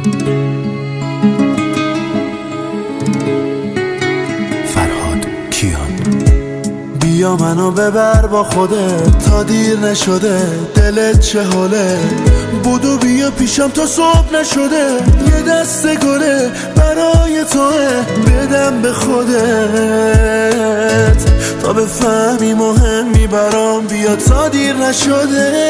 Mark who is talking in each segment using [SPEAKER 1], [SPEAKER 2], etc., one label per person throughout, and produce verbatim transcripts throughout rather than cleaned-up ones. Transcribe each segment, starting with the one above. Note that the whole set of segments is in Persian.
[SPEAKER 1] بیا منو ببر با خودت تا دیر نشده، دلت چه حاله؟ بودو بیا پیشم تا صبح نشده، یه دست گله برای توه بدم به خودت تا بفهمی مهمی برام، بیا تا دیر نشده.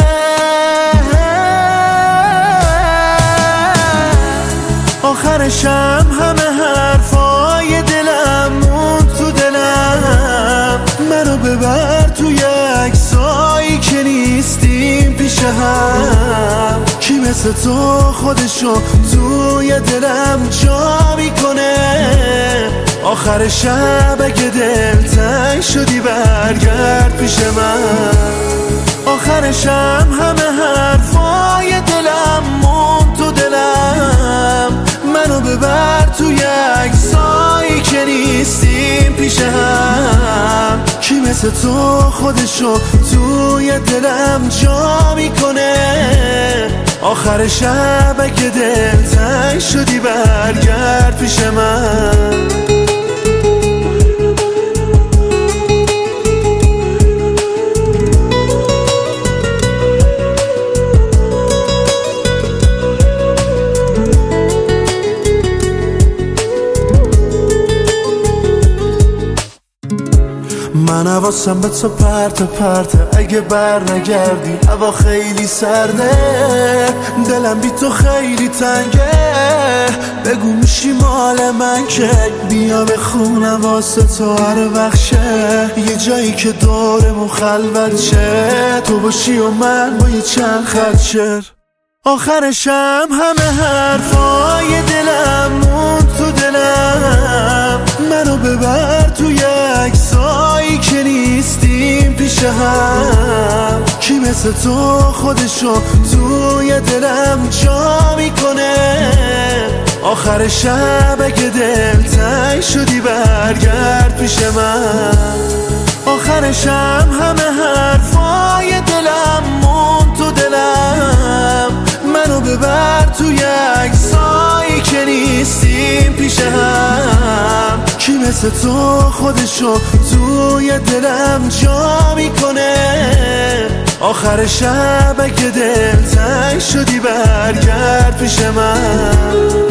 [SPEAKER 1] آخرشم همه حرفای دلم مون تو دلم، منو ببر توی عکسایی که نیستیم پیش هم، کی مثل تو خودشو توی دلم جا میکنه. آخر شب اگه دلتنگ شدی برگرد پیش من، آخرشم همه حرفای دلم مون تو دلم، منو ببر توی عکسایی که نیستیم پیش هم، کی مثل تو خودشو توی دلم جا میکنه. آخر شب اگه دلتنگ شدی برگرد پیش من. من حواسم به تو پرت پرته، اگه بر نگردی هوا خیلی سرده، دلم بی تو خیلی تنگه، بگو میشی مال من که بیا بخونم واسه تو هر بخشه، یه جایی که دورمون خلوت شه، تو باشی و من با یه چند خط شعر. آخرشم همه حرفای دلم مون تو دلم، منو ببر توی عکسایی که نیستیم پیش هم، کی مثل تو خودشو توی دلم جا میکنه. آخر شب اگه دلتنگ شدی برگرد پیش من، آخرشم همه حرفای دلم مون تو دلم، منو ببر توی عکسایی که نیستیم پیش هم، کی مثل تو خودشو توی دلم جا میکنه. آخر شب اگه دلتنگ شدی برگرد پیش من.